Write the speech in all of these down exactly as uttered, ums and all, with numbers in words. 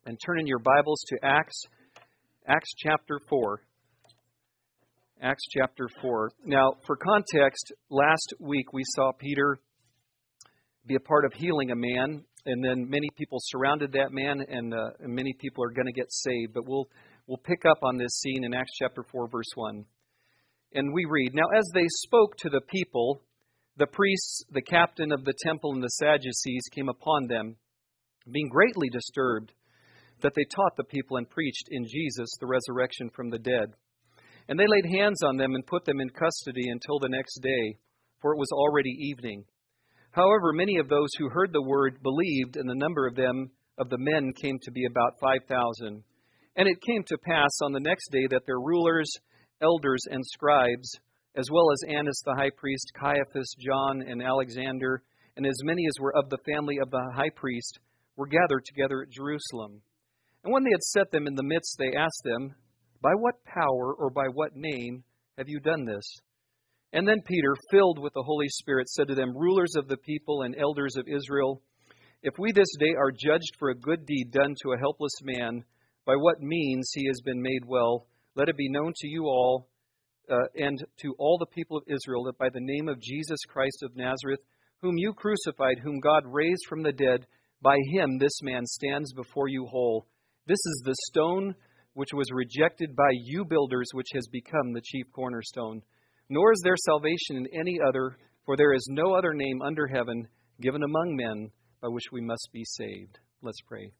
and turn in your Bibles to Acts, Acts chapter four. Acts chapter four. Now, for context, last week we saw Peter be a part of healing a man, and then many people surrounded that man, and, uh, and many people are going to get saved. But we'll we'll pick up on this scene in Acts chapter four, verse one. And we read, "Now as they spoke to the people, the priests, the captain of the temple, and the Sadducees came upon them, being greatly disturbed, that they taught the people and preached in Jesus the resurrection from the dead. And they laid hands on them and put them in custody until the next day, for it was already evening. However, many of those who heard the word believed, and the number of them, of the men, came to be about five thousand. And it came to pass on the next day that their rulers, elders, and scribes, as well as Annas the high priest, Caiaphas, John, and Alexander, and as many as were of the family of the high priest, were gathered together at Jerusalem. And when they had set them in the midst, they asked them, 'By what power or by what name have you done this?' And then Peter, filled with the Holy Spirit, said to them, 'Rulers of the people and elders of Israel, if we this day are judged for a good deed done to a helpless man, by what means he has been made well, let it be known to you all uh, and to all the people of Israel that by the name of Jesus Christ of Nazareth, whom you crucified, whom God raised from the dead, by him this man stands before you whole. This is the stone which was rejected by you builders, which has become the chief cornerstone. Nor is there salvation in any other, for there is no other name under heaven given among men by which we must be saved.'" Let's pray.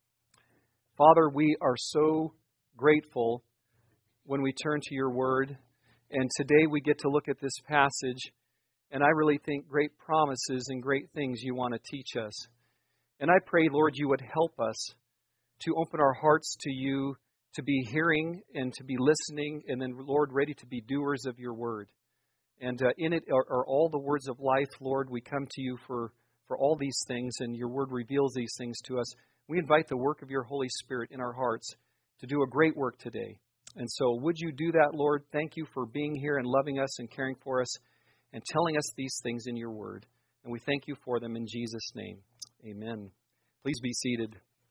Father, we are so grateful when we turn to your word. And today we get to look at this passage, and I really think great promises and great things you want to teach us. And I pray, Lord, you would help us to open our hearts to you, to be hearing and to be listening, and then, Lord, ready to be doers of your word. And uh, in it are, are all the words of life, Lord. We come to you for, for all these things, and your word reveals these things to us. We invite the work of your Holy Spirit in our hearts to do a great work today. And so would you do that, Lord? Thank you for being here and loving us and caring for us and telling us these things in your word. And we thank you for them in Jesus' name. Amen. Please be seated.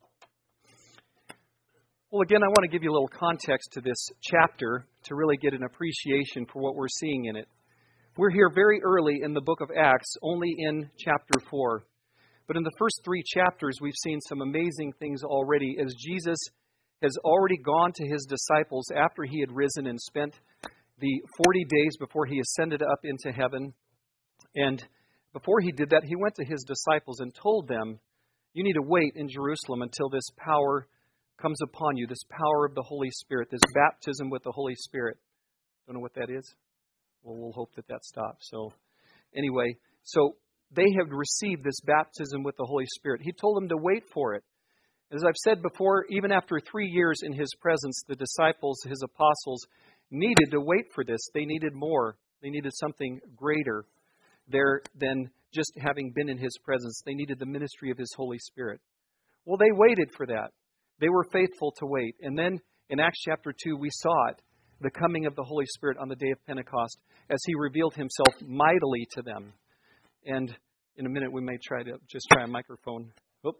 Well, again, I want to give you a little context to this chapter to really get an appreciation for what we're seeing in it. We're here very early in the book of Acts, only in chapter four. But in the first three chapters, we've seen some amazing things already as Jesus has already gone to his disciples after he had risen and spent the forty days before he ascended up into heaven. And before he did that, he went to his disciples and told them, you need to wait in Jerusalem until this power comes upon you, this power of the Holy Spirit, this baptism with the Holy Spirit. Don't know what that is? Well, we'll hope that that stops. So anyway, so they have received this baptism with the Holy Spirit. He told them to wait for it. As I've said before, even after three years in his presence, the disciples, his apostles, needed to wait for this. They needed more. They needed something greater there than just having been in his presence. They needed the ministry of his Holy Spirit. Well, they waited for that. They were faithful to wait. And then in Acts chapter two, we saw it, the coming of the Holy Spirit on the day of Pentecost, as he revealed himself mightily to them. And in a minute, we may try to just try a microphone. Oop.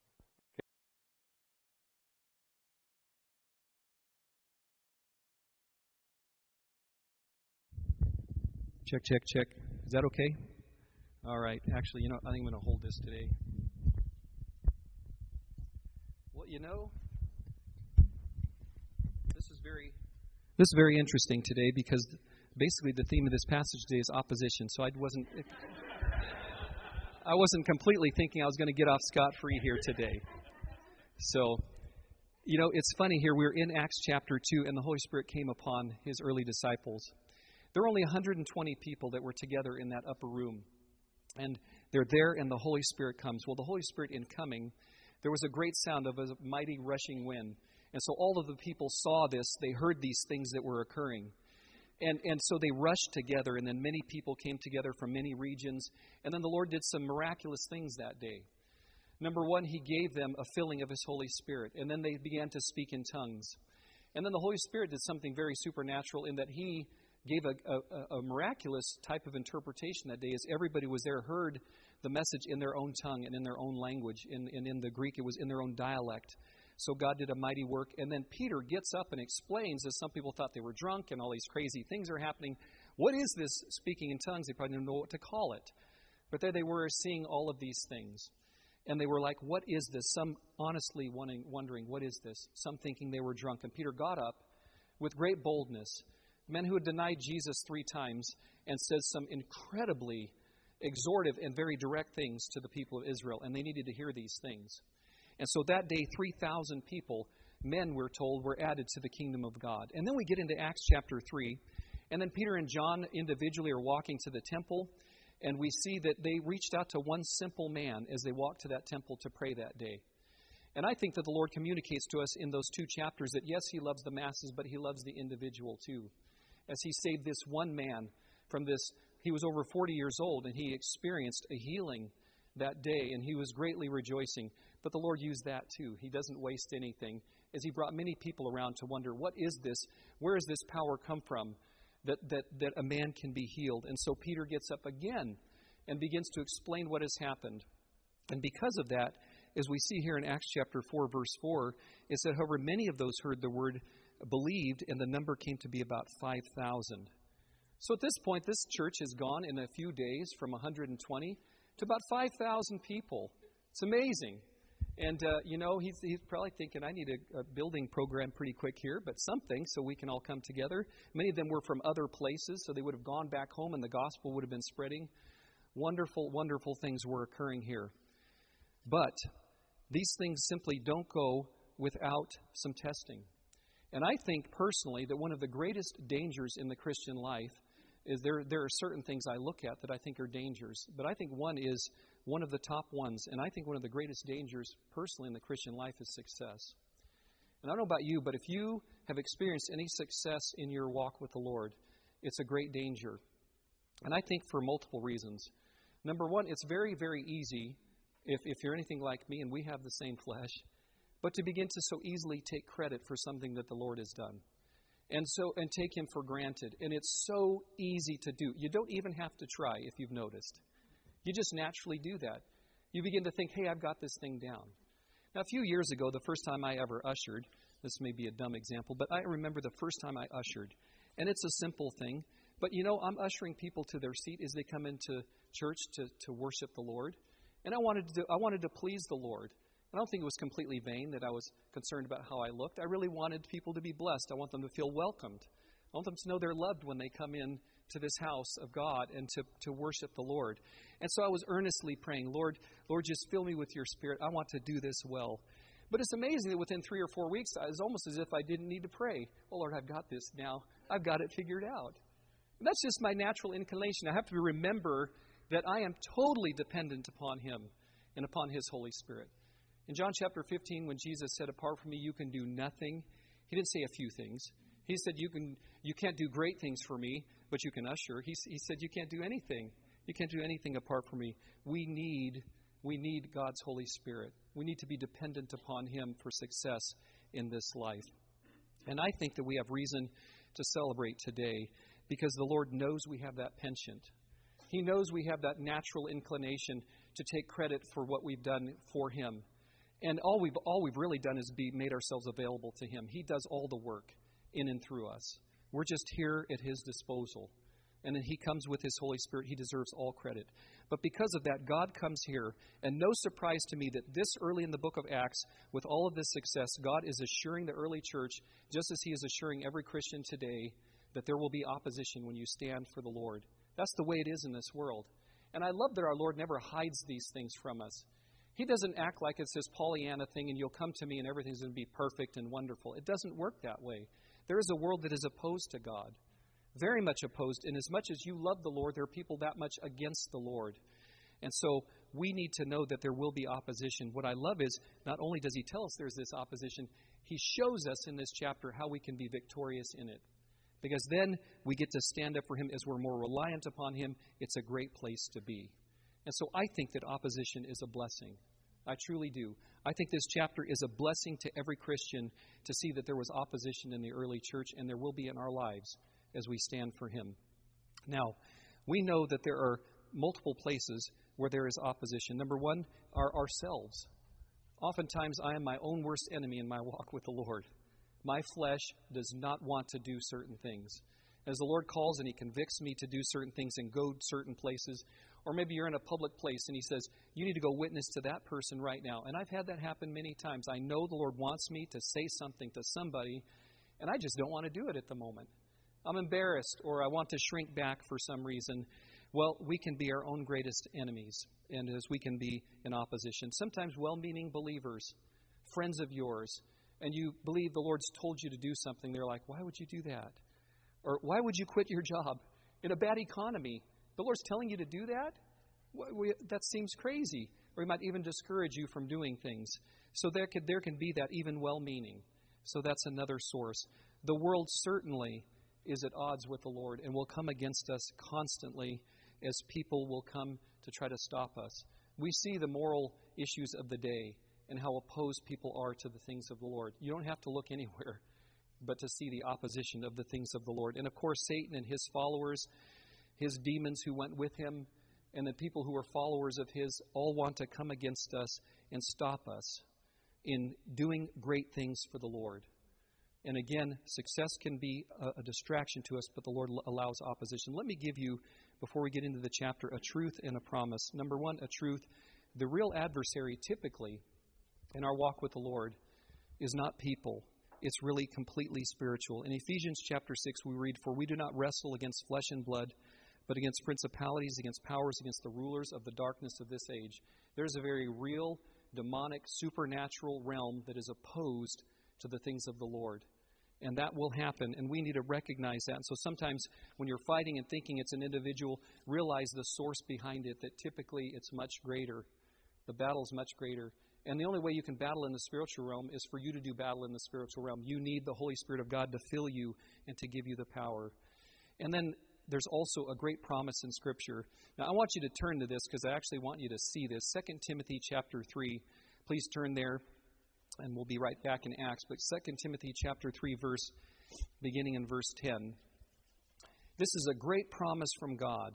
Check, check, check. Is that okay? All right. Actually, you know, I think I'm going to hold this today. Well, you know, this is very, this is very interesting today because basically the theme of this passage today is opposition. So I wasn't, I wasn't completely thinking I was going to get off scot-free here today. So, you know, it's funny here. We're in Acts chapter two, and the Holy Spirit came upon his early disciples. There were only one hundred twenty people that were together in that upper room. And they're there, and the Holy Spirit comes. Well, the Holy Spirit in coming, there was a great sound of a mighty rushing wind. And so all of the people saw this. They heard these things that were occurring. And and so they rushed together, and then many people came together from many regions. And then the Lord did some miraculous things that day. Number one, he gave them a filling of his Holy Spirit. And then they began to speak in tongues. And then the Holy Spirit did something very supernatural in that he gave a, a, a miraculous type of interpretation that day as everybody was there, heard the message in their own tongue and in their own language. In, and in the Greek, it was in their own dialect. So God did a mighty work. And then Peter gets up and explains, as some people thought they were drunk and all these crazy things are happening. What is this speaking in tongues? They probably didn't know what to call it. But there they were seeing all of these things. And they were like, what is this? Some honestly wondering, wondering, what is this? Some thinking they were drunk. And Peter got up with great boldness, men who had denied Jesus three times, and says some incredibly exhortive and very direct things to the people of Israel. And they needed to hear these things. And so that day, three thousand people, men, we're told, were added to the kingdom of God. And then we get into Acts chapter three. And then Peter and John individually are walking to the temple. And we see that they reached out to one simple man as they walked to that temple to pray that day. And I think that the Lord communicates to us in those two chapters that, yes, He loves the masses, but He loves the individual too. As He saved this one man from this, he was over forty years old, and he experienced a healing that day, and he was greatly rejoicing. But the Lord used that too. He doesn't waste anything, as He brought many people around to wonder, what is this? Where does this power come from? That, that, that a man can be healed. And so Peter gets up again and begins to explain what has happened. And because of that, as we see here in Acts chapter four, verse four, it said, however, many of those heard the word believed, and the number came to be about five thousand. So at this point, this church has gone in a few days from one hundred twenty to about five thousand people. It's amazing. And, uh, you know, he's, he's probably thinking, I need a, a building program pretty quick here, but something so we can all come together. Many of them were from other places, so they would have gone back home and the gospel would have been spreading. Wonderful, wonderful things were occurring here. But these things simply don't go without some testing. And I think personally that one of the greatest dangers in the Christian life is there, there are certain things I look at that I think are dangers. But I think one is one of the top ones. And I think one of the greatest dangers personally in the Christian life is success. And I don't know about you, but if you have experienced any success in your walk with the Lord, it's a great danger. And I think for multiple reasons. Number one, it's very, very easy, if, if you're anything like me and we have the same flesh, but to begin to so easily take credit for something that the Lord has done. And so, and take Him for granted. And it's so easy to do. You don't even have to try, if you've noticed. You just naturally do that. You begin to think, hey, I've got this thing down. Now, a few years ago, the first time I ever ushered, this may be a dumb example, but I remember the first time I ushered. And it's a simple thing. But, you know, I'm ushering people to their seat as they come into church to, to worship the Lord. And I wanted to, I wanted to please the Lord. I don't think it was completely vain that I was concerned about how I looked. I really wanted people to be blessed. I want them to feel welcomed. I want them to know they're loved when they come in to this house of God and to, to worship the Lord. And so I was earnestly praying, Lord, Lord, just fill me with your Spirit. I want to do this well. But it's amazing that within three or four weeks, it was almost as if I didn't need to pray. Oh, Lord, I've got this now. I've got it figured out. And that's just my natural inclination. I have to remember that I am totally dependent upon Him and upon His Holy Spirit. In John chapter fifteen, when Jesus said, apart from me, you can do nothing, He didn't say a few things. He said, you can, you can't do great things for me, but you can usher. He, he said, you can't do anything. You can't do anything apart from me. We need, we need God's Holy Spirit. We need to be dependent upon Him for success in this life. And I think that we have reason to celebrate today because the Lord knows we have that penchant. He knows we have that natural inclination to take credit for what we've done for Him. And all we've all we've really done is be made ourselves available to Him. He does all the work in and through us. We're just here at His disposal. And then He comes with His Holy Spirit. He deserves all credit. But because of that, God comes here. And no surprise to me that this early in the book of Acts, with all of this success, God is assuring the early church, just as He is assuring every Christian today, that there will be opposition when you stand for the Lord. That's the way it is in this world. And I love that our Lord never hides these things from us. He doesn't act like it's this Pollyanna thing and you'll come to me and everything's going to be perfect and wonderful. It doesn't work that way. There is a world that is opposed to God, very much opposed. And as much as you love the Lord, there are people that much against the Lord. And so we need to know that there will be opposition. What I love is not only does He tell us there's this opposition, He shows us in this chapter how we can be victorious in it. Because then we get to stand up for Him as we're more reliant upon Him. It's a great place to be. And so I think that opposition is a blessing. I truly do. I think this chapter is a blessing to every Christian to see that there was opposition in the early church, and there will be in our lives as we stand for Him. Now, we know that there are multiple places where there is opposition. Number one are ourselves. Oftentimes, I am my own worst enemy in my walk with the Lord. My flesh does not want to do certain things. As the Lord calls and He convicts me to do certain things and go certain places, or maybe you're in a public place and He says, you need to go witness to that person right now. And I've had that happen many times. I know the Lord wants me to say something to somebody, and I just don't want to do it at the moment. I'm embarrassed, or I want to shrink back for some reason. Well, we can be our own greatest enemies, and as we can be in opposition. Sometimes well-meaning believers, friends of yours, and you believe the Lord's told you to do something, they're like, why would you do that? Or why would you quit your job in a bad economy? The Lord's telling you to do that? That seems crazy. Or He might even discourage you from doing things. So there could, there can be that even well-meaning. So that's another source. The world certainly is at odds with the Lord and will come against us constantly as people will come to try to stop us. We see the moral issues of the day and how opposed people are to the things of the Lord. You don't have to look anywhere but to see the opposition of the things of the Lord. And of course, Satan and his followers, his demons who went with him, and the people who are followers of his all want to come against us and stop us in doing great things for the Lord. And again, success can be a, a distraction to us, but the Lord allows opposition. Let me give you, before we get into the chapter, a truth and a promise. Number one, a truth. The real adversary typically in our walk with the Lord is not people. It's really completely spiritual. In Ephesians chapter six, we read, "For we do not wrestle against flesh and blood, but against principalities, against powers, against the rulers of the darkness of this age." There's a very real, demonic, supernatural realm that is opposed to the things of the Lord. And that will happen, and we need to recognize that. And so sometimes when you're fighting and thinking it's an individual, realize the source behind it, that typically it's much greater. The battle is much greater. And the only way you can battle in the spiritual realm is for you to do battle in the spiritual realm. You need the Holy Spirit of God to fill you and to give you the power. And then there's also a great promise in Scripture. Now, I want you to turn to this because I actually want you to see this. Second Timothy chapter three. Please turn there, and we'll be right back in Acts. But Second Timothy chapter three, verse beginning in verse ten. This is a great promise from God.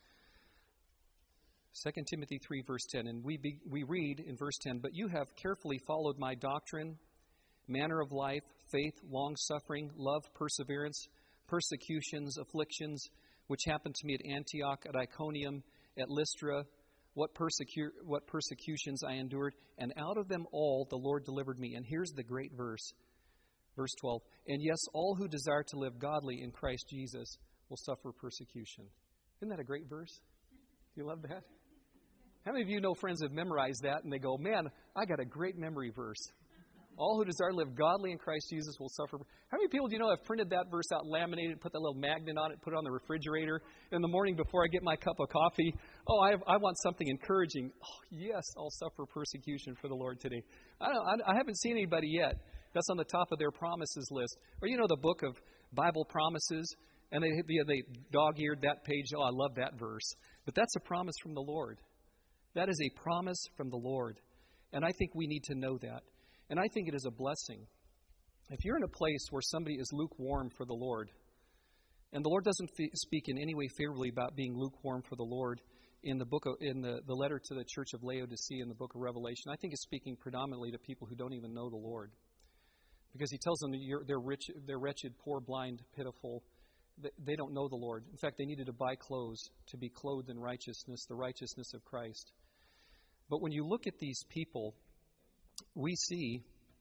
Second Timothy three, verse ten. And we be, we read in verse ten, "But you have carefully followed my doctrine, manner of life, faith, long-suffering, love, perseverance, persecutions, afflictions, which happened to me at Antioch, at Iconium, at Lystra, what, persecu- what persecutions I endured, and out of them all the Lord delivered me." And here's the great verse, verse twelve. "And yes, all who desire to live godly in Christ Jesus will suffer persecution." Isn't that a great verse? You love that? How many of you know friends have memorized that and they go, "Man, I got a great memory verse. All who desire to live godly in Christ Jesus will suffer." How many people do you know have printed that verse out, laminated, put that little magnet on it, put it on the refrigerator in the morning before I get my cup of coffee? Oh, I, I want something encouraging. Oh, yes, I'll suffer persecution for the Lord today. I, don't, I, I haven't seen anybody yet that's on the top of their promises list. Or you know the book of Bible promises, and they, they dog-eared that page. Oh, I love that verse. But that's a promise from the Lord. That is a promise from the Lord. And I think we need to know that. And I think it is a blessing. If you're in a place where somebody is lukewarm for the Lord, and the Lord doesn't f- speak in any way favorably about being lukewarm for the Lord in the book of, in the, the letter to the church of Laodicea in the book of Revelation, I think it's speaking predominantly to people who don't even know the Lord. Because he tells them that you're, they're, rich, they're wretched, poor, blind, pitiful. They don't know the Lord. In fact, they needed to buy clothes to be clothed in righteousness, the righteousness of Christ. But when you look at these people, we see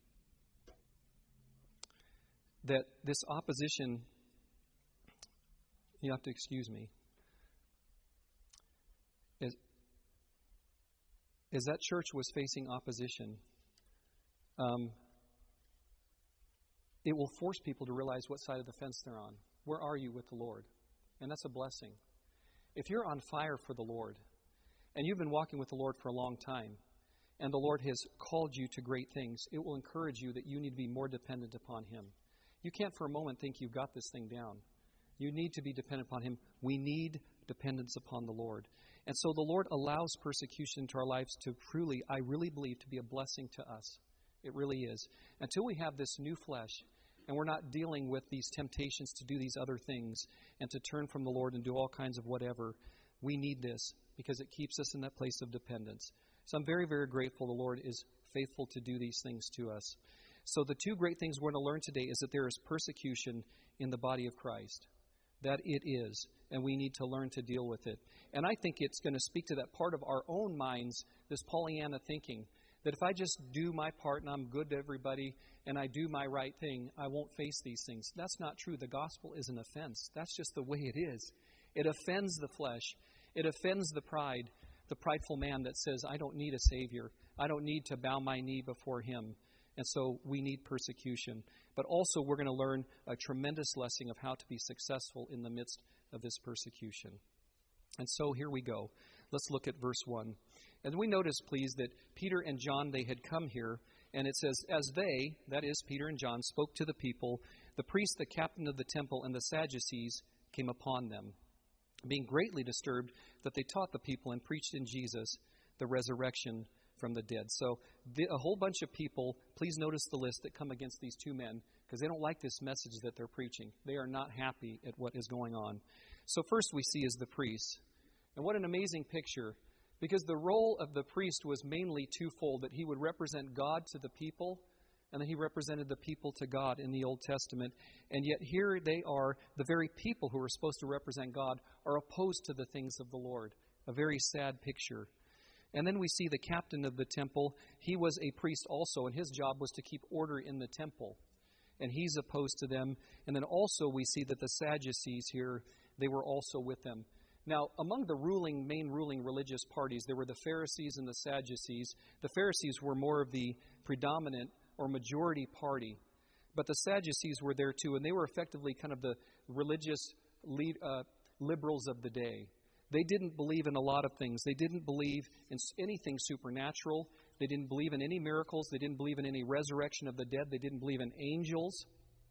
that this opposition, you have to excuse me, as, as that church was facing opposition, um, it will force people to realize what side of the fence they're on. Where are you with the Lord? And that's a blessing. If you're on fire for the Lord, and you've been walking with the Lord for a long time, and the Lord has called you to great things, it will encourage you that you need to be more dependent upon Him. You can't for a moment think you've got this thing down. You need to be dependent upon Him. We need dependence upon the Lord. And so the Lord allows persecution into our lives to truly, I really believe, to be a blessing to us. It really is. Until we have this new flesh, and we're not dealing with these temptations to do these other things and to turn from the Lord and do all kinds of whatever, we need this because it keeps us in that place of dependence. So I'm very, very grateful the Lord is faithful to do these things to us. So the two great things we're going to learn today is that there is persecution in the body of Christ. That it is, and we need to learn to deal with it. And I think it's going to speak to that part of our own minds, this Pollyanna thinking, that if I just do my part and I'm good to everybody and I do my right thing, I won't face these things. That's not true. The gospel is an offense. That's just the way it is. It offends the flesh. It offends the pride, the prideful man that says, I don't need a Savior. I don't need to bow my knee before Him. And so we need persecution. But also we're going to learn a tremendous lesson of how to be successful in the midst of this persecution. And so here we go. Let's look at verse one. And we notice, please, that Peter and John, they had come here. And it says, as they, that is Peter and John, spoke to the people, the priest, the captain of the temple, and the Sadducees came upon them, being greatly disturbed that they taught the people and preached in Jesus the resurrection from the dead. So the, a whole bunch of people, please notice the list that come against these two men, because they don't like this message that they're preaching. They are not happy at what is going on. So first we see is the priests. And what an amazing picture, because the role of the priest was mainly twofold, that he would represent God to the people, and then he represented the people to God in the Old Testament. And yet here they are, the very people who are supposed to represent God are opposed to the things of the Lord. A very sad picture. And then we see the captain of the temple. He was a priest also, and his job was to keep order in the temple. And he's opposed to them. And then also we see that the Sadducees here, they were also with them. Now, among the ruling, main ruling religious parties, there were the Pharisees and the Sadducees. The Pharisees were more of the predominant or majority party. But the Sadducees were there too, and they were effectively kind of the religious lead, uh, liberals of the day. They didn't believe in a lot of things. They didn't believe in anything supernatural. They didn't believe in any miracles. They didn't believe in any resurrection of the dead. They didn't believe in angels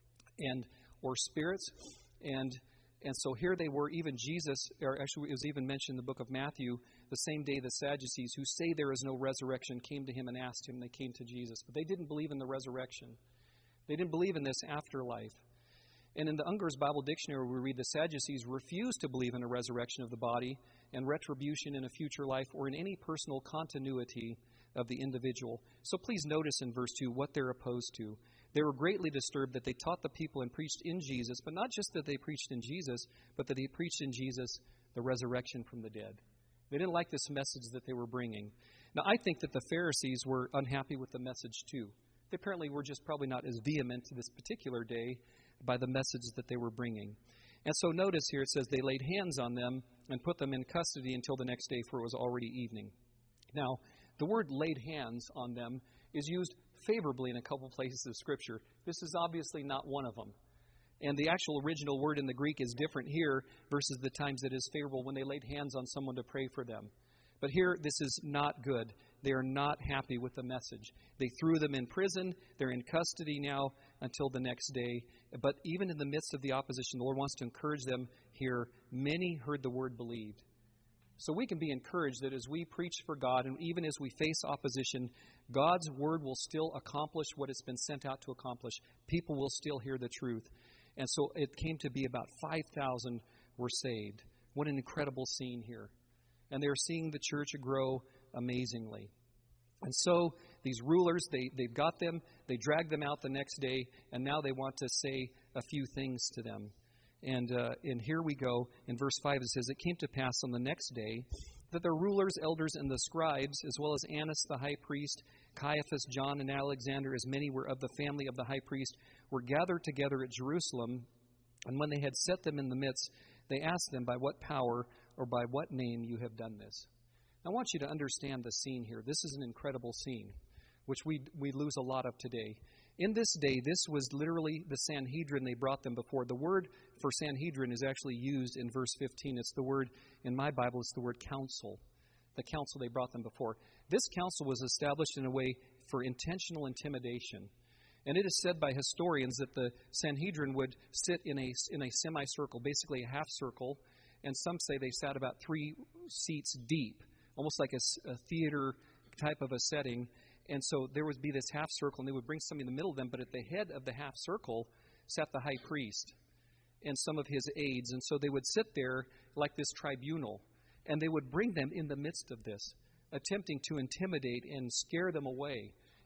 and or spirits. And and so here they were, even Jesus, or actually it was even mentioned in the book of Matthew, the same day the Sadducees, who say there is no resurrection, came to him and asked him. They came to Jesus. But they didn't believe in the resurrection. They didn't believe in this afterlife. And in the Unger's Bible Dictionary, we read the Sadducees refused to believe in a resurrection of the body and retribution in a future life or in any personal continuity of the individual. So please notice in verse two what they're opposed to. They were greatly disturbed that they taught the people and preached in Jesus, but not just that they preached in Jesus, but that they preached in Jesus the resurrection from the dead. They didn't like this message that they were bringing. Now, I think that the Pharisees were unhappy with the message too. They apparently were just probably not as vehement to this particular day by the message that they were bringing. And so notice here it says they laid hands on them and put them in custody until the next day, for it was already evening. Now, the word laid hands on them is used favorably in a couple places of Scripture. This is obviously not one of them. And the actual original word in the Greek is different here versus the times it is favorable when they laid hands on someone to pray for them. But here, this is not good. They are not happy with the message. They threw them in prison. They're in custody now until the next day. But even in the midst of the opposition, the Lord wants to encourage them here. Many heard the word believed. So we can be encouraged that as we preach for God and even as we face opposition, God's word will still accomplish what it's been sent out to accomplish. People will still hear the truth. And so it came to be about five thousand were saved. What an incredible scene here. And they're seeing the church grow amazingly. And so these rulers, they, they've got them, they drag them out the next day, and now they want to say a few things to them. And uh, and here we go. In verse five it says, it came to pass on the next day that the rulers, elders, and the scribes, as well as Annas the high priest, Caiaphas, John, and Alexander, as many were of the family of the high priest, were gathered together at Jerusalem. And when they had set them in the midst, they asked them, by what power or by what name you have done this? I want you to understand the scene here. This is an incredible scene, which we we lose a lot of today. In this day, this was literally the Sanhedrin they brought them before. The word for Sanhedrin is actually used in verse fifteen. It's the word, in my Bible, it's the word council. The council they brought them before. This council was established in a way for intentional intimidation. And it is said by historians that the Sanhedrin would sit in a, in a semicircle, basically a half circle, and some say they sat about three seats deep, almost like a, a theater type of a setting. And so there would be this half circle, and they would bring somebody in the middle of them, but at the head of the half circle sat the high priest and some of his aides. And so they would sit there like this tribunal, and they would bring them in the midst of this, attempting to intimidate and scare them away.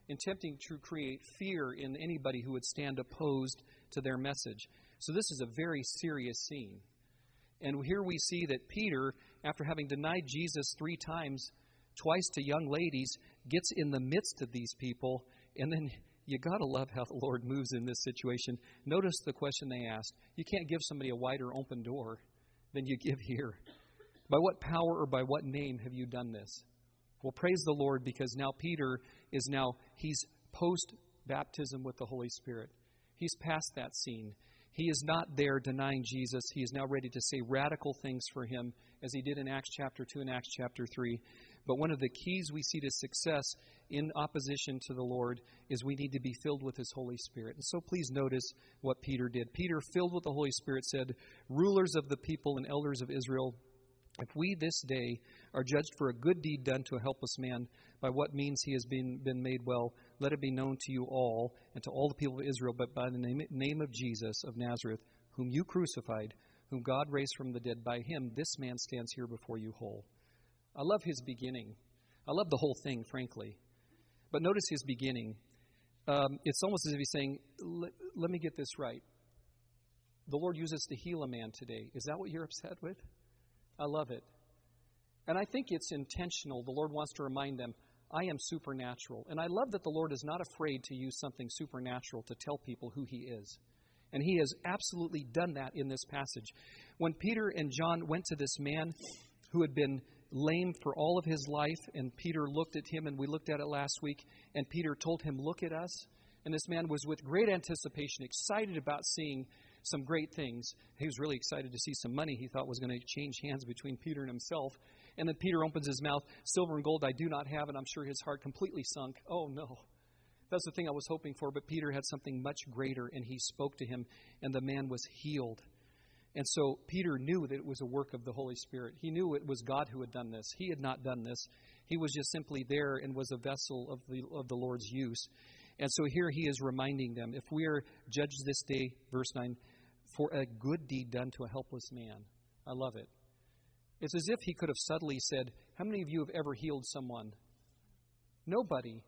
attempting to create fear in anybody who would stand opposed to their message. So this is a very serious scene. And here we see that Peter, after having denied Jesus three times, twice to young ladies, gets in the midst of these people. And then you got to love how the Lord moves in this situation. Notice the question they asked. You can't give somebody a wider open door than you give here. By what power or by what name have you done this? Well, praise the Lord, because now Peter is now, he's post-baptism with the Holy Spirit. He's past that scene. He is not there denying Jesus. He is now ready to say radical things for him, as he did in Acts chapter two and Acts chapter three. But one of the keys we see to success in opposition to the Lord is we need to be filled with His Holy Spirit. And so please notice what Peter did. Peter, filled with the Holy Spirit, said, "Rulers of the people and elders of Israel, if we this day are judged for a good deed done to a helpless man, by what means he has been, been made well, let it be known to you all and to all the people of Israel, but by the name, name of Jesus of Nazareth, whom you crucified, whom God raised from the dead, by him this man stands here before you whole." I love his beginning. I love the whole thing, frankly. But notice his beginning. Um, it's almost as if he's saying, let, let me get this right. The Lord uses to heal a man today. Is that what you're upset with? I love it. And I think it's intentional. The Lord wants to remind them, I am supernatural. And I love that the Lord is not afraid to use something supernatural to tell people who He is. And He has absolutely done that in this passage. When Peter and John went to this man who had been lame for all of his life, and Peter looked at him, and we looked at it last week, and Peter told him, "Look at us." And this man was with great anticipation, excited about seeing some great things. He was really excited to see some money he thought was going to change hands between Peter and himself. And then Peter opens his mouth, "Silver and gold I do not have," and I'm sure his heart completely sunk. Oh no, that's the thing I was hoping for. But Peter had something much greater, and he spoke to him, and the man was healed. And so Peter knew that it was a work of the Holy Spirit. He knew it was God who had done this. He had not done this. He was just simply there and was a vessel of the of the Lord's use. And so here he is reminding them, if we are judged this day, verse nine, for a good deed done to a helpless man. I love it. It's as if he could have subtly said, how many of you have ever healed someone? Nobody.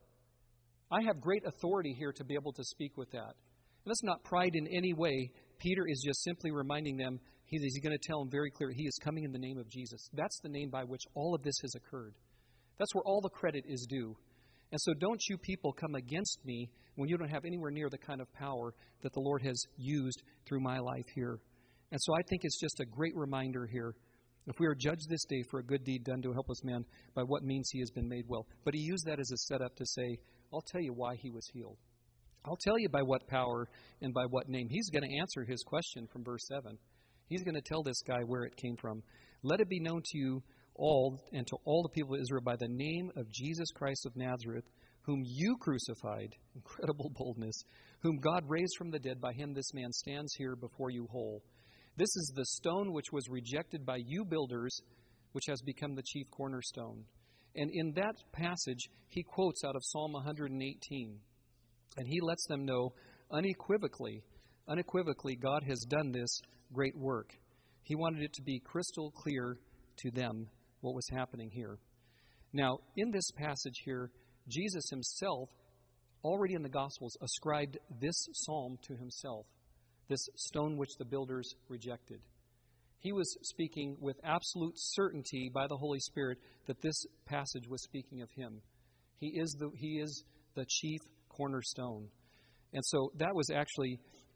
I have great authority here to be able to speak with that. And that's not pride in any way. Peter is just simply reminding them, he's, he's going to tell them very clearly, he is coming in the name of Jesus. That's the name by which all of this has occurred. That's where all the credit is due. And so don't you people come against me when you don't have anywhere near the kind of power that the Lord has used through my life here. And so I think it's just a great reminder here. If we are judged this day for a good deed done to a helpless man, by what means he has been made well. But he used that as a setup to say, I'll tell you why he was healed. I'll tell you by what power and by what name. He's going to answer his question from verse seven. He's going to tell this guy where it came from. Let it be known to you all and to all the people of Israel by the name of Jesus Christ of Nazareth, whom you crucified, incredible boldness, whom God raised from the dead. By him this man stands here before you whole. This is the stone which was rejected by you builders, which has become the chief cornerstone. And in that passage, he quotes out of Psalm one hundred eighteen. And he lets them know unequivocally, unequivocally, God has done this great work. He wanted it to be crystal clear to them what was happening here. Now, in this passage here, Jesus himself, already in the Gospels, ascribed this psalm to himself, this stone which the builders rejected. He was speaking with absolute certainty by the Holy Spirit that this passage was speaking of him. He is the, he is the chief cornerstone. And so that was actually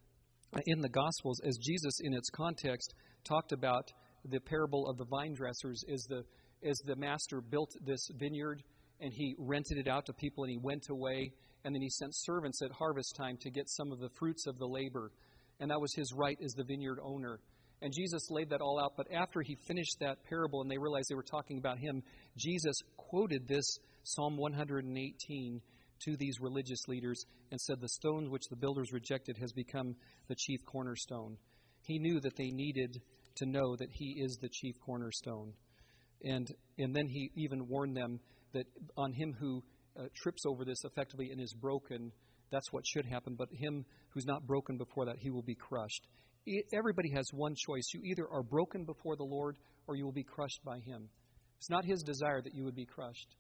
in the Gospels, as Jesus in its context talked about the parable of the vine dressers, as the as the master built this vineyard and he rented it out to people and he went away, and then he sent servants at harvest time to get some of the fruits of the labor. And that was his right as the vineyard owner. And Jesus laid that all out, but after he finished that parable and they realized they were talking about him, Jesus quoted this Psalm one hundred eighteen to these religious leaders and said, the stone which the builders rejected has become the chief cornerstone. He knew that they needed to know that he is the chief cornerstone. And and then he even warned them that on him who uh, trips over this effectively and is broken, that's what should happen. But him who's not broken before that, he will be crushed. It, everybody has one choice. You either are broken before the Lord or you will be crushed by him. It's not his desire that you would be crushed.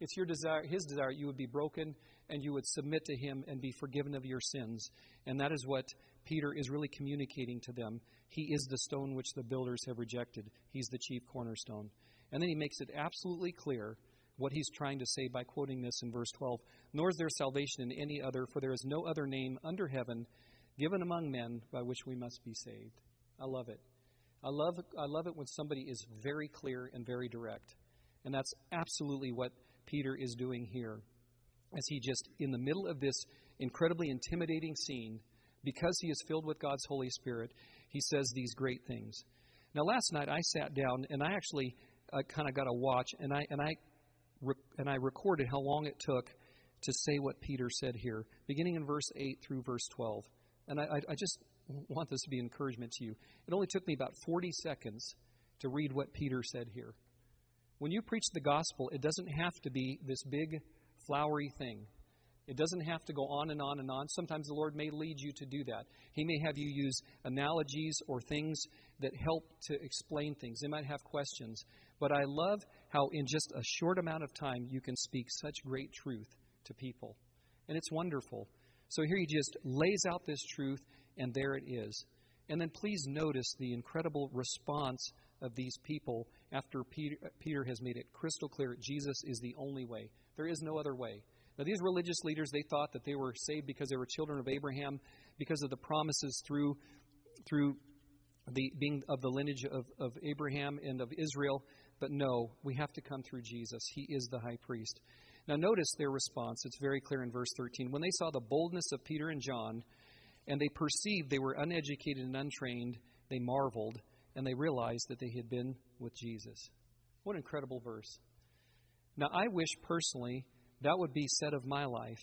It's your desire, His desire, you would be broken and you would submit to Him and be forgiven of your sins. And that is what Peter is really communicating to them. He is the stone which the builders have rejected. He's the chief cornerstone. And then he makes it absolutely clear what he's trying to say by quoting this in verse twelve. Nor is there salvation in any other, for there is no other name under heaven given among men by which we must be saved. I love it. I love I love it when somebody is very clear and very direct. And that's absolutely what Peter is doing here. As he just, in the middle of this incredibly intimidating scene, because he is filled with God's Holy Spirit, he says these great things. Now, last night I sat down and I actually uh, kind of got a watch, and I and I re- and I recorded how long it took to say what Peter said here, beginning in verse eight through verse twelve. And I, I just want this to be encouragement to you. It only took me about forty seconds to read what Peter said here. When you preach the gospel, it doesn't have to be this big, flowery thing. It doesn't have to go on and on and on. Sometimes the Lord may lead you to do that. He may have you use analogies or things that help to explain things. They might have questions. But I love how in just a short amount of time you can speak such great truth to people. And it's wonderful. So here he just lays out this truth, and there it is. And then please notice the incredible response of these people after Peter, Peter has made it crystal clear Jesus is the only way. There is no other way. Now, these religious leaders, they thought that they were saved because they were children of Abraham, because of the promises through through the being of the lineage of, of Abraham and of Israel. But no, we have to come through Jesus. He is the high priest. Now, notice their response. It's very clear in verse thirteen. When they saw the boldness of Peter and John, and they perceived they were uneducated and untrained, they marveled, and they realized that they had been with Jesus. What an incredible verse. Now, I wish personally that would be said of my life.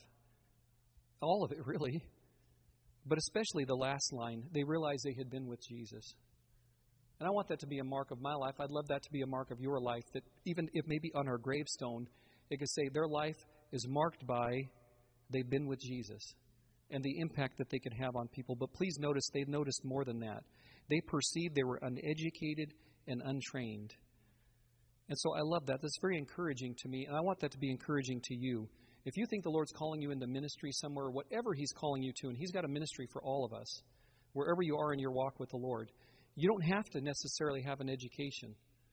All of it, really. But especially the last line. They realized they had been with Jesus. And I want that to be a mark of my life. I'd love that to be a mark of your life. That even if maybe on our gravestone, it could say their life is marked by they've been with Jesus. And the impact that they could have on people. But please notice, they've noticed more than that. They perceived they were uneducated and untrained. And so I love that. That's very encouraging to me, and I want that to be encouraging to you. If you think the Lord's calling you into ministry somewhere, whatever He's calling you to, and He's got a ministry for all of us, wherever you are in your walk with the Lord, you don't have to necessarily have an education.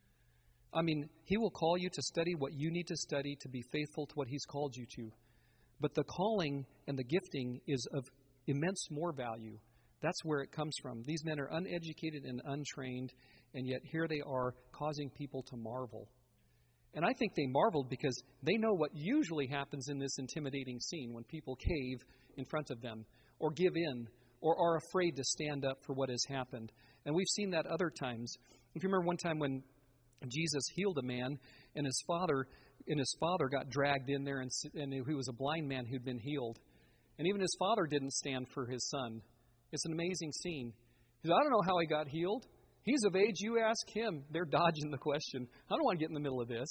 I mean, He will call you to study what you need to study to be faithful to what He's called you to. But the calling and the gifting is of immense more value. That's where it comes from. These men are uneducated and untrained, and yet here they are causing people to marvel. And I think they marveled because they know what usually happens in this intimidating scene when people cave in front of them or give in or are afraid to stand up for what has happened. And we've seen that other times. If you remember one time when Jesus healed a man and his father and his father got dragged in there, and, and he was a blind man who'd been healed. And even his father didn't stand for his son. It's an amazing scene. He said, I don't know how he got healed. He's of age, you ask him. They're dodging the question. I don't want to get in the middle of this.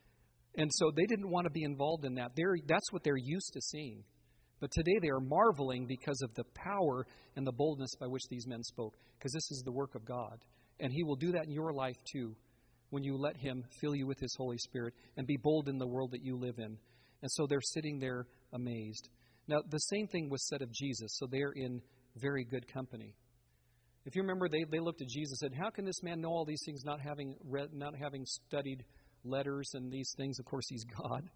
And so they didn't want to be involved in that. They're, that's what they're used to seeing. But today they are marveling because of the power and the boldness by which these men spoke. Because this is the work of God. And He will do that in your life too, when you let Him fill you with His Holy Spirit and be bold in the world that you live in. And so they're sitting there amazed. Now, the same thing was said of Jesus. So they're in very good company. If you remember, they, they looked at Jesus and said, how can this man know all these things not having read, not having studied letters and these things? Of course, He's God.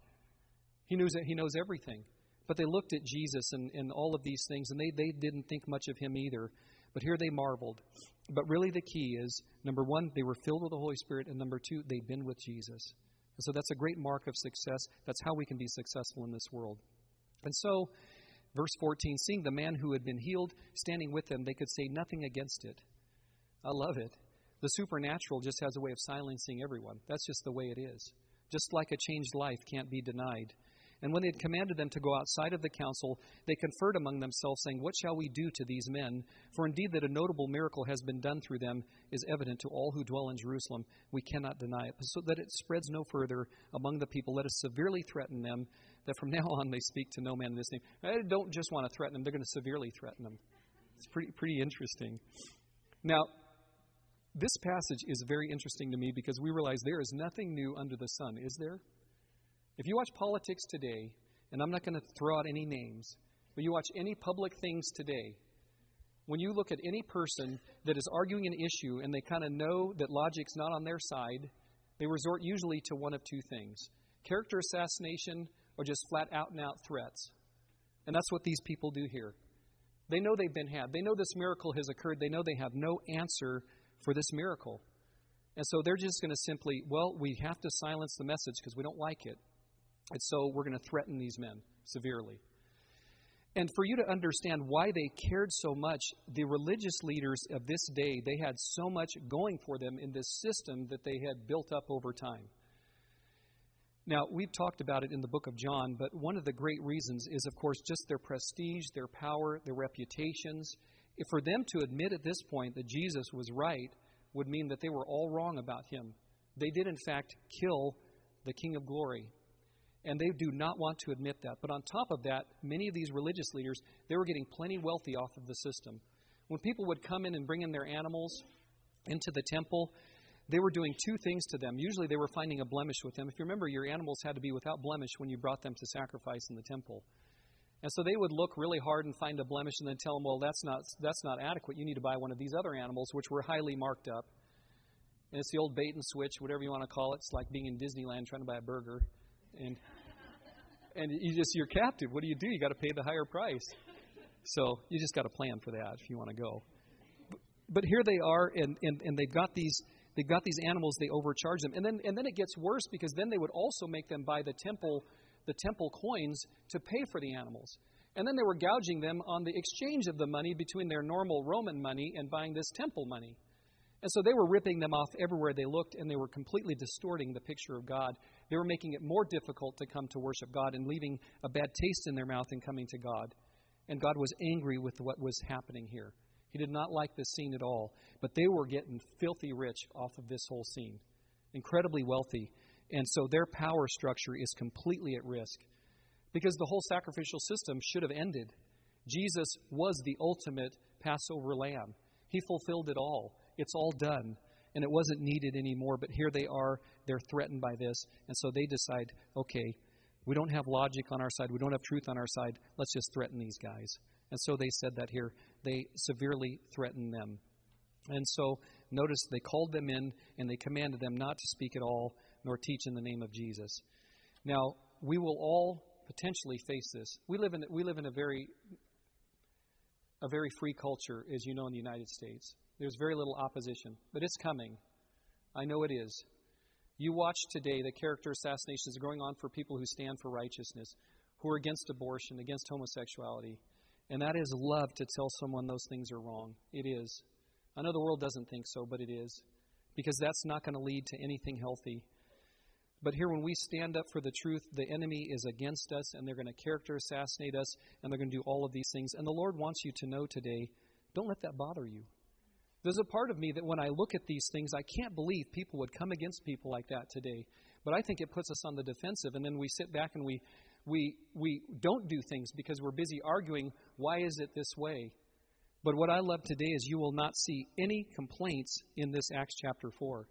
He knows He knows everything. But they looked at Jesus and, and all of these things, and they, they didn't think much of Him either. But here they marveled. But really the key is, number one, they were filled with the Holy Spirit, and number two, they'd been with Jesus. And so that's a great mark of success. That's how we can be successful in this world. And so, verse fourteen, seeing the man who had been healed standing with them, they could say nothing against it. I love it. The supernatural just has a way of silencing everyone. That's just the way it is. Just like a changed life can't be denied. And when they had commanded them to go outside of the council, they conferred among themselves, saying, what shall we do to these men? For indeed that a notable miracle has been done through them is evident to all who dwell in Jerusalem. We cannot deny it. So that it spreads no further among the people, let us severely threaten them, that from now on they speak to no man in this name. I don't just want to threaten them, they're going to severely threaten them. It's pretty pretty interesting. Now, this passage is very interesting to me because we realize there is nothing new under the sun, is there? If you watch politics today, and I'm not going to throw out any names, but you watch any public things today, when you look at any person that is arguing an issue and they kind of know that logic's not on their side, they resort usually to one of two things: character assassination or just flat out and out threats. And that's what these people do here. They know they've been had. They know this miracle has occurred. They know they have no answer for this miracle. And so they're just going to simply, well, we have to silence the message because we don't like it. And so we're going to threaten these men severely. And for you to understand why they cared so much, the religious leaders of this day, they had so much going for them in this system that they had built up over time. Now, we've talked about it in the book of John, but one of the great reasons is, of course, just their prestige, their power, their reputations. If for them to admit at this point that Jesus was right would mean that they were all wrong about him. They did, in fact, kill the King of Glory. And they do not want to admit that. But on top of that, many of these religious leaders, they were getting plenty wealthy off of the system. When people would come in and bring in their animals into the temple, they were doing two things to them. Usually they were finding a blemish with them. If you remember, your animals had to be without blemish when you brought them to sacrifice in the temple. And so they would look really hard and find a blemish and then tell them, well, that's not that's not adequate. You need to buy one of these other animals, which were highly marked up. And it's the old bait and switch, whatever you want to call it. It's like being in Disneyland trying to buy a burger. And and you just, you're captive. What do you do? You got to pay the higher price. So you just got to plan for that if you want to go. But, but here they are, and, and, and they've got these they've got these animals. They overcharge them, and then and then it gets worse because then they would also make them buy the temple the temple coins to pay for the animals, and then they were gouging them on the exchange of the money between their normal Roman money and buying this temple money. And so they were ripping them off everywhere they looked, and they were completely distorting the picture of God. They were making it more difficult to come to worship God and leaving a bad taste in their mouth in coming to God. And God was angry with what was happening here. He did not like this scene at all. But they were getting filthy rich off of this whole scene. Incredibly wealthy. And so their power structure is completely at risk. Because the whole sacrificial system should have ended. Jesus was the ultimate Passover lamb. He fulfilled it all. It's all done, and it wasn't needed anymore. But here they are, they're threatened by this, and so they decide, okay, we don't have logic on our side, we don't have truth on our side, let's just threaten these guys. And so they said that here. They severely threatened them. And so notice they called them in, and they commanded them not to speak at all, nor teach in the name of Jesus. Now, we will all potentially face this. We live in we live in a very a very free culture, as you know, in the United States. There's very little opposition, but it's coming. I know it is. You watch today the character assassinations going on for people who stand for righteousness, who are against abortion, against homosexuality. And that is love to tell someone those things are wrong. It is. I know the world doesn't think so, but it is. Because that's not going to lead to anything healthy. But here, when we stand up for the truth, the enemy is against us, and they're going to character assassinate us, and they're going to do all of these things. And the Lord wants you to know today, don't let that bother you. There's a part of me that when I look at these things, I can't believe people would come against people like that today. But I think it puts us on the defensive, and then we sit back and we we we don't do things because we're busy arguing, why is it this way? But what I love today is you will not see any complaints in this Acts chapter four.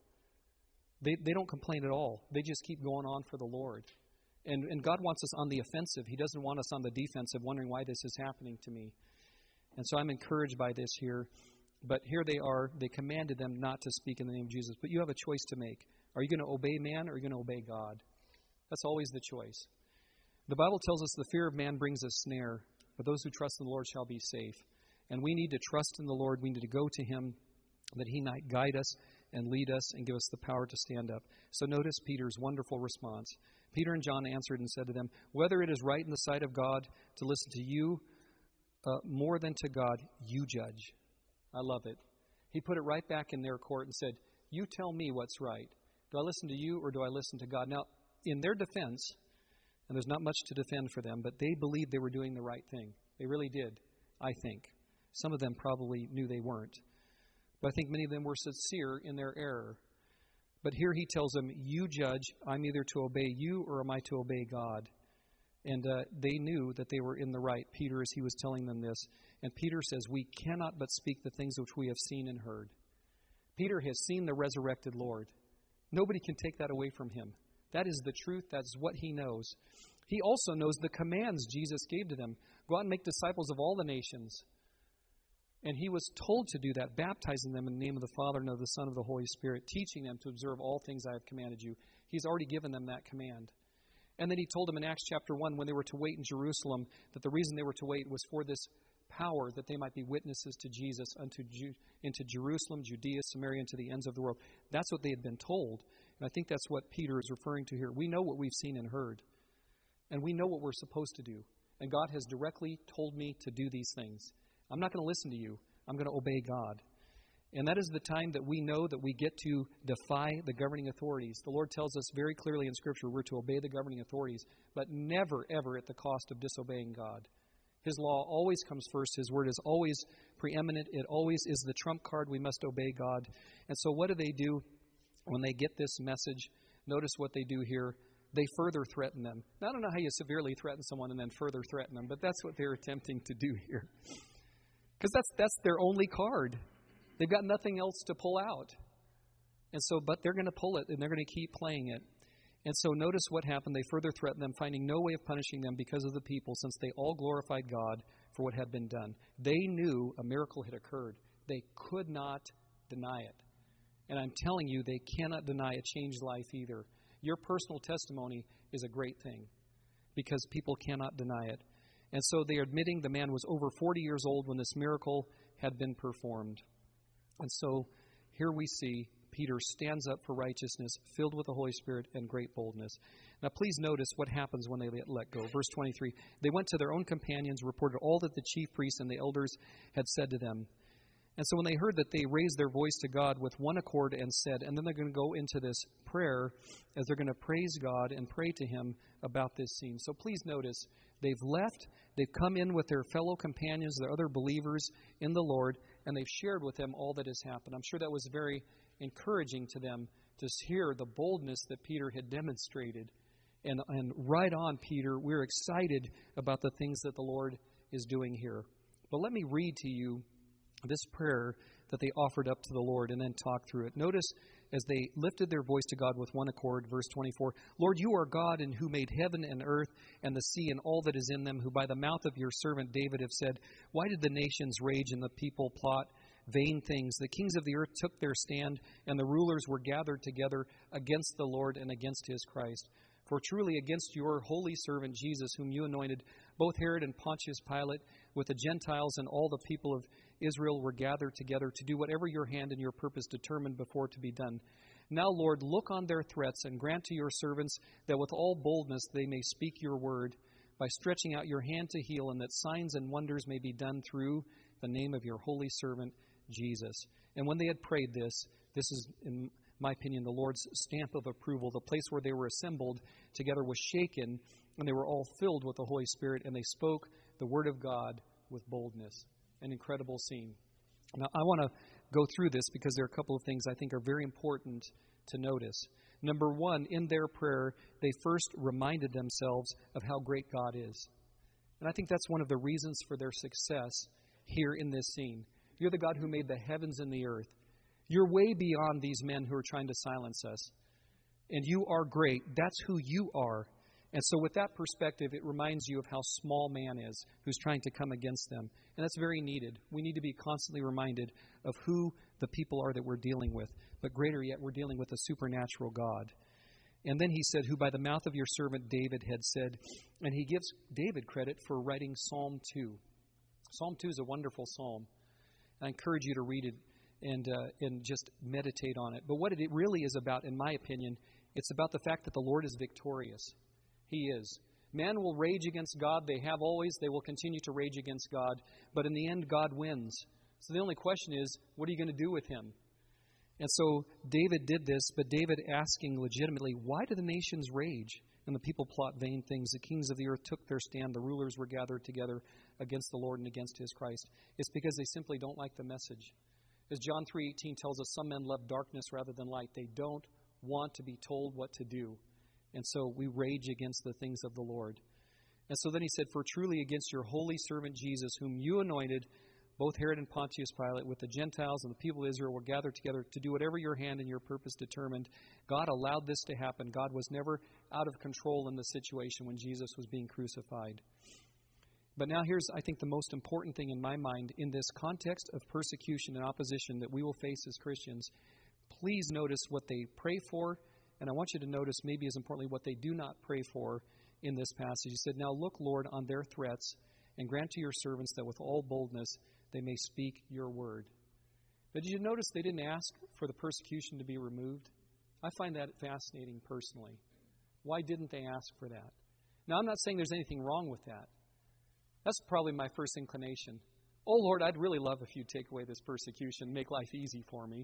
They they don't complain at all. They just keep going on for the Lord. And and God wants us on the offensive. He doesn't want us on the defensive, wondering why this is happening to me. And so I'm encouraged by this here. But here they are. They commanded them not to speak in the name of Jesus. But you have a choice to make. Are you going to obey man or are you going to obey God? That's always the choice. The Bible tells us the fear of man brings a snare, but those who trust in the Lord shall be safe. And we need to trust in the Lord. We need to go to Him that He might guide us and lead us and give us the power to stand up. So notice Peter's wonderful response. Peter and John answered and said to them, whether it is right in the sight of God to listen to you uh, more than to God, you judge. I love it. He put it right back in their court and said, you tell me what's right. Do I listen to you or do I listen to God? Now, in their defense, and there's not much to defend for them, but they believed they were doing the right thing. They really did, I think. Some of them probably knew they weren't. But I think many of them were sincere in their error. But here he tells them, you judge, I'm either to obey you or am I to obey God? And uh, they knew that they were in the right, Peter, as he was telling them this. And Peter says, we cannot but speak the things which we have seen and heard. Peter has seen the resurrected Lord. Nobody can take that away from him. That is the truth. That's what he knows. He also knows the commands Jesus gave to them. Go out and make disciples of all the nations. And he was told to do that, baptizing them in the name of the Father and of the Son and of the Holy Spirit, teaching them to observe all things I have commanded you. He's already given them that command. And then he told them in Acts chapter one, when they were to wait in Jerusalem, that the reason they were to wait was for this power, that they might be witnesses to Jesus unto Ju- into Jerusalem, Judea, Samaria, and to the ends of the world. That's what they had been told. And I think that's what Peter is referring to here. We know what we've seen and heard. And we know what we're supposed to do. And God has directly told me to do these things. I'm not going to listen to you. I'm going to obey God. And that is the time that we know that we get to defy the governing authorities. The Lord tells us very clearly in Scripture we're to obey the governing authorities, but never, ever at the cost of disobeying God. His law always comes first. His word is always preeminent. It always is the trump card. We must obey God. And so what do they do when they get this message? Notice what they do here. They further threaten them. Now, I don't know how you severely threaten someone and then further threaten them, but that's what they're attempting to do here. Because that's that's their only card. They've got nothing else to pull out. And so, but they're going to pull it, and they're going to keep playing it. And so notice what happened. They further threatened them, finding no way of punishing them because of the people, since they all glorified God for what had been done. They knew a miracle had occurred. They could not deny it. And I'm telling you, they cannot deny a changed life either. Your personal testimony is a great thing because people cannot deny it. And so they are admitting the man was over forty years old when this miracle had been performed. And so here we see Peter stands up for righteousness, filled with the Holy Spirit and great boldness. Now please notice what happens when they let go. Verse twenty-three, they went to their own companions, reported all that the chief priests and the elders had said to them. And so when they heard that, they raised their voice to God with one accord and said, and then they're going to go into this prayer as they're going to praise God and pray to Him about this scene. So please notice, they've left, they've come in with their fellow companions, their other believers in the Lord, and they've shared with them all that has happened. I'm sure that was very encouraging to them to hear the boldness that Peter had demonstrated. And, and right on, Peter, we're excited about the things that the Lord is doing here. But let me read to you this prayer that they offered up to the Lord and then talk through it. Notice as they lifted their voice to God with one accord, verse twenty-four, Lord, you are God, and who made heaven and earth and the sea and all that is in them, who by the mouth of your servant David have said, why did the nations rage and the people plot vain things? The kings of the earth took their stand, and the rulers were gathered together against the Lord and against His Christ. For truly against your holy servant Jesus, whom you anointed, both Herod and Pontius Pilate, with the Gentiles and all the people of Israel were gathered together to do whatever your hand and your purpose determined before to be done. Now, Lord, look on their threats and grant to your servants that with all boldness they may speak your word by stretching out your hand to heal, and that signs and wonders may be done through the name of your holy servant Jesus. And when they had prayed this, this is, in my opinion, the Lord's stamp of approval. The place where they were assembled together was shaken, and they were all filled with the Holy Spirit, and they spoke the word of God with boldness. An incredible scene. Now, I want to go through this because there are a couple of things I think are very important to notice. Number one, in their prayer, they first reminded themselves of how great God is. And I think that's one of the reasons for their success here in this scene. You're the God who made the heavens and the earth. You're way beyond these men who are trying to silence us. And you are great. That's who you are. And so with that perspective, it reminds you of how small man is who's trying to come against them. And that's very needed. We need to be constantly reminded of who the people are that we're dealing with. But greater yet, we're dealing with a supernatural God. And then he said, who by the mouth of your servant David had said, and he gives David credit for writing Psalm two. Psalm two is a wonderful psalm. I encourage you to read it and uh, and just meditate on it. But what it really is about, in my opinion, it's about the fact that the Lord is victorious. He is. Man will rage against God. They have always. They will continue to rage against God. But in the end, God wins. So the only question is, what are you going to do with Him? And so David did this, but David asking legitimately, why do the nations rage and the people plot vain things? The kings of the earth took their stand. The rulers were gathered together against the Lord and against His Christ. It's because they simply don't like the message. As John three eighteen tells us, some men love darkness rather than light. They don't want to be told what to do. And so we rage against the things of the Lord. And so then he said, for truly against your holy servant Jesus, whom you anointed, both Herod and Pontius Pilate, with the Gentiles and the people of Israel, were gathered together to do whatever your hand and your purpose determined. God allowed this to happen. God was never out of control in the situation when Jesus was being crucified. But now here's, I think, the most important thing in my mind in this context of persecution and opposition that we will face as Christians. Please notice what they pray for, and I want you to notice, maybe as importantly, what they do not pray for in this passage. He said, "Now look, Lord, on their threats, and grant to your servants that with all boldness they may speak your word." But did you notice they didn't ask for the persecution to be removed? I find that fascinating personally. Why didn't they ask for that? Now, I'm not saying there's anything wrong with that. That's probably my first inclination. Oh, Lord, I'd really love if you'd take away this persecution, make life easy for me.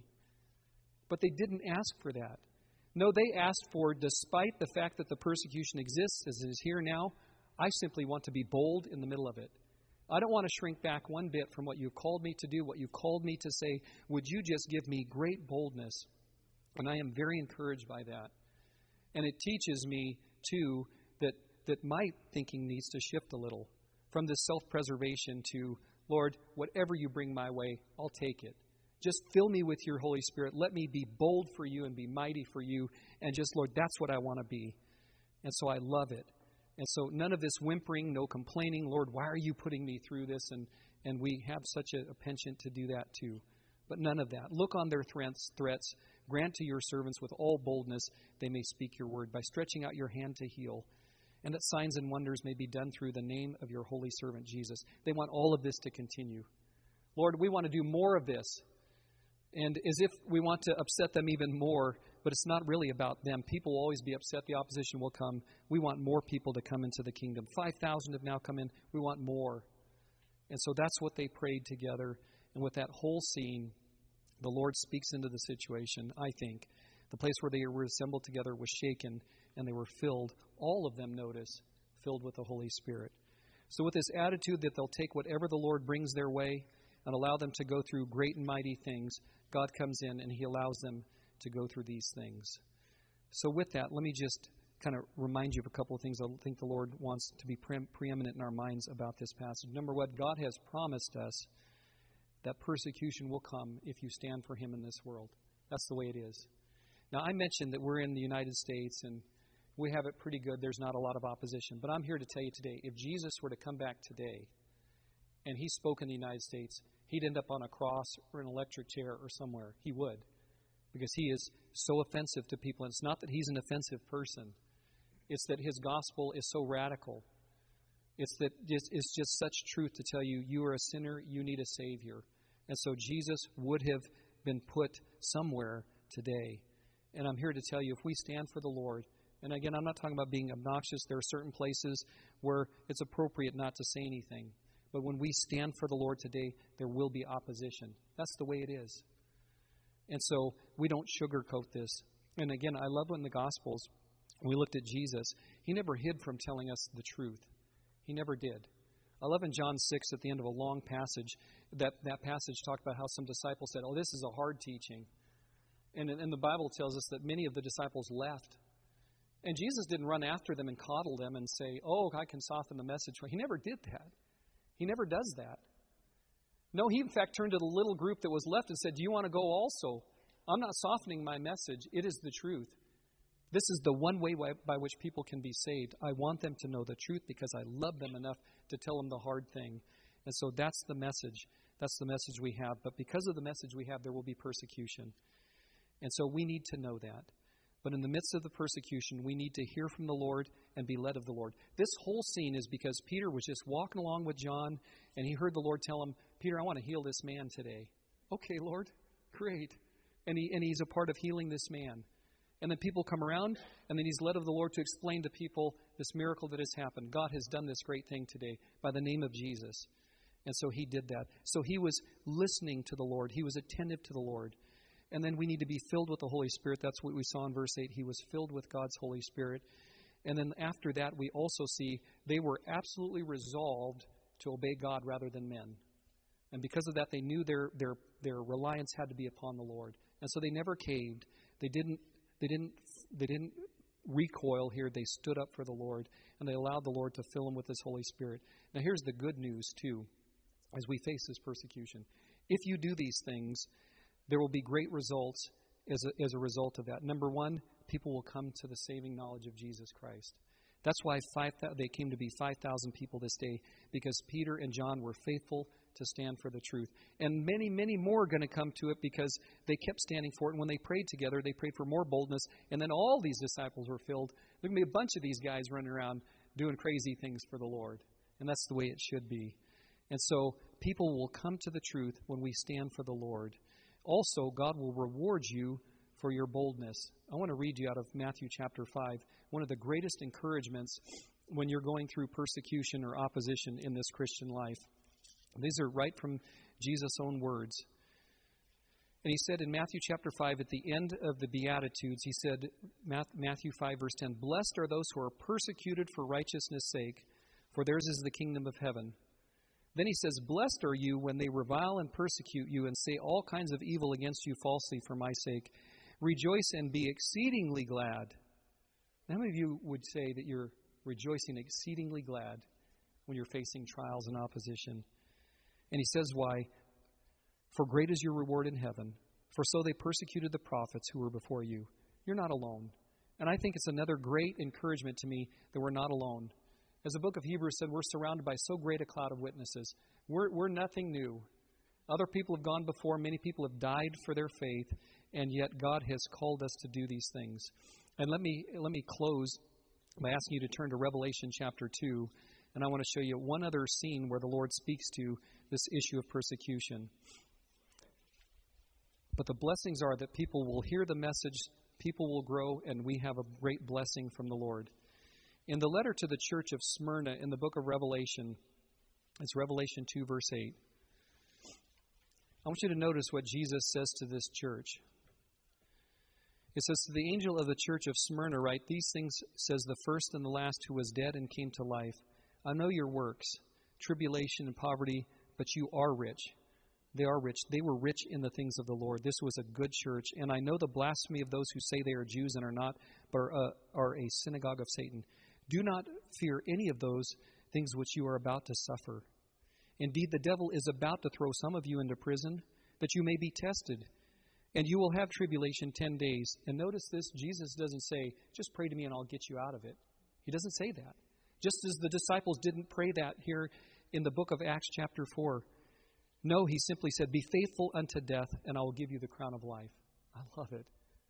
But they didn't ask for that. No, they asked for, despite the fact that the persecution exists as it is here now, I simply want to be bold in the middle of it. I don't want to shrink back one bit from what you've called me to do, what you called me to say. Would you just give me great boldness? And I am very encouraged by that. And it teaches me, too, that, that my thinking needs to shift a little from this self-preservation to, Lord, whatever you bring my way, I'll take it. Just fill me with your Holy Spirit. Let me be bold for you and be mighty for you. And just, Lord, that's what I want to be. And so I love it. And so none of this whimpering, no complaining. Lord, why are you putting me through this? And, and we have such a, a penchant to do that too. But none of that. Look on their threats, threats. Grant to your servants with all boldness they may speak your word by stretching out your hand to heal. And that signs and wonders may be done through the name of your holy servant Jesus. They want all of this to continue. Lord, we want to do more of this. And as if we want to upset them even more, but it's not really about them. People will always be upset. The opposition will come. We want more people to come into the kingdom. five thousand have now come in. We want more. And so that's what they prayed together. And with that whole scene, the Lord speaks into the situation, I think. The place where they were assembled together was shaken, and they were filled, all of them, notice, filled with the Holy Spirit. So with this attitude that they'll take whatever the Lord brings their way and allow them to go through great and mighty things, God comes in and He allows them to go through these things. So with that, let me just kind of remind you of a couple of things I think the Lord wants to be pre- preeminent in our minds about this passage. Number one, God has promised us that persecution will come if you stand for Him in this world. That's the way it is. Now, I mentioned that we're in the United States and we have it pretty good. There's not a lot of opposition. But I'm here to tell you today, if Jesus were to come back today and He spoke in the United States, He'd end up on a cross or an electric chair or somewhere. He would. Because He is so offensive to people. And it's not that He's an offensive person. It's that His gospel is so radical. It's that it's just such truth to tell you, you are a sinner, you need a Savior. And so Jesus would have been put somewhere today. And I'm here to tell you, if we stand for the Lord, and again, I'm not talking about being obnoxious. There are certain places where it's appropriate not to say anything. But when we stand for the Lord today, there will be opposition. That's the way it is. And so we don't sugarcoat this. And again, I love when the Gospels, when we looked at Jesus, He never hid from telling us the truth. He never did. I love in John six, at the end of a long passage, that, that passage talked about how some disciples said, oh, this is a hard teaching. And, and the Bible tells us that many of the disciples left. And Jesus didn't run after them and coddle them and say, oh, I can soften the message. He never did that. He never does that. No, He in fact turned to the little group that was left and said, do you want to go also? I'm not softening my message. It is the truth. This is the one way by which people can be saved. I want them to know the truth because I love them enough to tell them the hard thing. And so that's the message. That's the message we have. But because of the message we have, there will be persecution. And so we need to know that. But in the midst of the persecution, we need to hear from the Lord and be led of the Lord. This whole scene is because Peter was just walking along with John, and he heard the Lord tell him, Peter, I want to heal this man today. Okay, Lord, great. And he and he's a part of healing this man. And then people come around, and then he's led of the Lord to explain to people this miracle that has happened. God has done this great thing today by the name of Jesus. And so he did that. So he was listening to the Lord. He was attentive to the Lord. And then we need to be filled with the Holy Spirit. That's what we saw in verse eight. He was filled with God's Holy Spirit. And then after that, we also see they were absolutely resolved to obey God rather than men. And because of that, they knew their their their reliance had to be upon the Lord. And so they never caved. They didn't they didn't they didn't recoil here. They stood up for the Lord, and they allowed the Lord to fill them with His Holy Spirit. Now here's the good news too. as we face this persecution. If you do these things, there will be great results as a, as a result of that. Number one, people will come to the saving knowledge of Jesus Christ. That's why five, they came to be five thousand people this day, because Peter and John were faithful to stand for the truth. And many, many more are going to come to it because they kept standing for it. And when they prayed together, they prayed for more boldness. And then all these disciples were filled. There's going to be a bunch of these guys running around doing crazy things for the Lord. And that's the way it should be. And so people will come to the truth when we stand for the Lord. Also, God will reward you for your boldness. I want to read you out of Matthew chapter five, one of the greatest encouragements when you're going through persecution or opposition in this Christian life. These are right from Jesus' own words. And he said in Matthew chapter five, at the end of the Beatitudes, he said, Matthew five, verse ten, "Blessed are those who are persecuted for righteousness' sake, for theirs is the kingdom of heaven." Then he says, "Blessed are you when they revile and persecute you and say all kinds of evil against you falsely for my sake. Rejoice and be exceedingly glad." How many of you would say that you're rejoicing exceedingly glad when you're facing trials and opposition? And he says why. "For great is your reward in heaven, for so they persecuted the prophets who were before you." You're not alone. And I think it's another great encouragement to me that we're not alone. As the book of Hebrews said, we're surrounded by so great a cloud of witnesses. We're, we're nothing new. Other people have gone before. Many people have died for their faith. And yet God has called us to do these things. And let me let me close by asking you to turn to Revelation chapter two. And I want to show you one other scene where the Lord speaks to this issue of persecution. But the blessings are that people will hear the message, people will grow, and we have a great blessing from the Lord. In the letter to the church of Smyrna in the book of Revelation, it's Revelation two, verse eight. I want you to notice what Jesus says to this church. It says, "To the angel of the church of Smyrna write, these things says the first and the last who was dead and came to life. I know your works, tribulation and poverty, but you are rich." They are rich. They were rich in the things of the Lord. This was a good church. "And I know the blasphemy of those who say they are Jews and are not, but are, uh, are a synagogue of Satan. Do not fear any of those things which you are about to suffer. Indeed, the devil is about to throw some of you into prison, that you may be tested. And you will have tribulation ten days. And notice this, Jesus doesn't say, "Just pray to me and I'll get you out of it." He doesn't say that. Just as the disciples didn't pray that here in the book of Acts chapter four. No, he simply said, "Be faithful unto death, and I will give you the crown of life." I love it.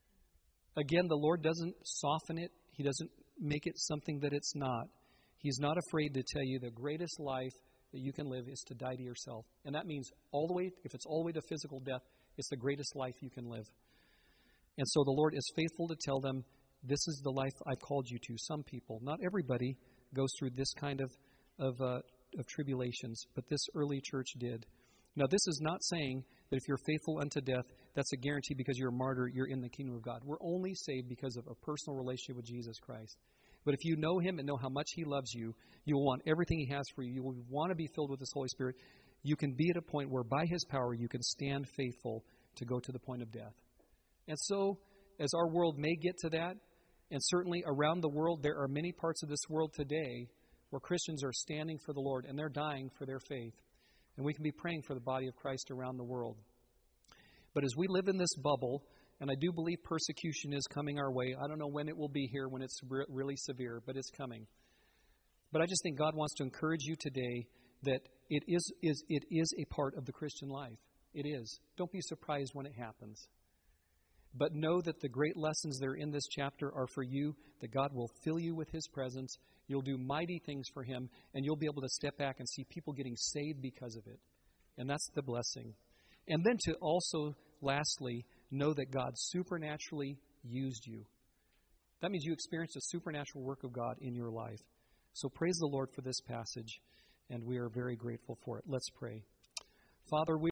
Again, the Lord doesn't soften it. He doesn't make it something that it's not. He's not afraid to tell you the greatest life that you can live is to die to yourself. And that means all the way, if it's all the way to physical death, it's the greatest life you can live. And so the Lord is faithful to tell them, this is the life I've called you to. Some people, not everybody, goes through this kind of of, uh, of tribulations, but this early church did. Now, this is not saying that if you're faithful unto death, that's a guarantee because you're a martyr, you're in the kingdom of God. We're only saved because of a personal relationship with Jesus Christ. But if you know Him and know how much He loves you, you will want everything He has for you. You will want to be filled with His Holy Spirit. You can be at a point where by His power you can stand faithful to go to the point of death. And so, as our world may get to that, and certainly around the world, there are many parts of this world today where Christians are standing for the Lord and they're dying for their faith. And we can be praying for the body of Christ around the world. But as we live in this bubble, and I do believe persecution is coming our way. I don't know when it will be here, when it's re- really severe, but it's coming. But I just think God wants to encourage you today that it is, is, it is a part of the Christian life. It is. Don't be surprised when it happens. But know that the great lessons that are in this chapter are for you, that God will fill you with His presence. You'll do mighty things for Him, and you'll be able to step back and see people getting saved because of it. And that's the blessing. And then to also, lastly, know that God supernaturally used you. That means you experienced a supernatural work of God in your life. So praise the Lord for this passage, and we are very grateful for it. Let's pray. Father, we